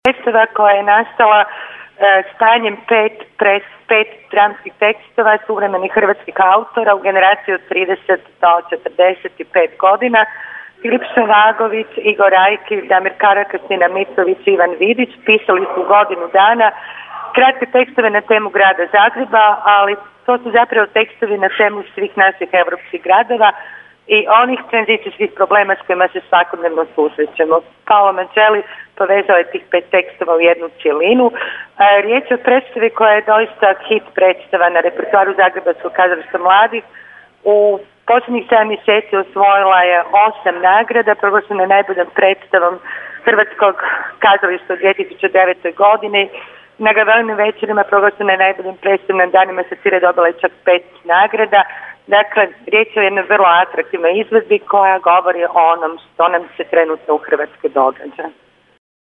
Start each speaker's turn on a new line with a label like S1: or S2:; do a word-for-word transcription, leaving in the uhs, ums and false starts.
S1: predstava koja je nastala e, stanjem pet, pres, pet dramskih tekstova suvremenih hrvatskih autora u generaciji od trideset do četrdeset pet godina. Filip Ševagović, Igor Ajkiv, Damir Karakas, Nina Micović i Ivan Vidić pisali su godinu dana kratke tekstove na temu grada Zagreba, ali to su zapravo tekstovi na temu svih naših evropskih gradova i onih tranzicijskih problema s kojima se svakodnevno susrećemo. Paolo Mancelli povezao je tih pet tekstova u jednu cjelinu. Riječ je o predstavi koja je doista hit predstava na repertoaru Zagrebačkog kazališta mladih. U posljednjih sedam mjeseci osvojila je osam nagrada, proglašena je najboljom predstavom Hrvatskog kazališta u dvije tisuće devetoj. godini. Na Gavelinim večerima proglašena je najboljom predstavom, na danima satire dobila je čak pet nagrada. Dakle, riječ je o jednoj vrlo atraktivnoj izvedbi koja govori o onom što nam se trenutno u Hrvatskoj događa.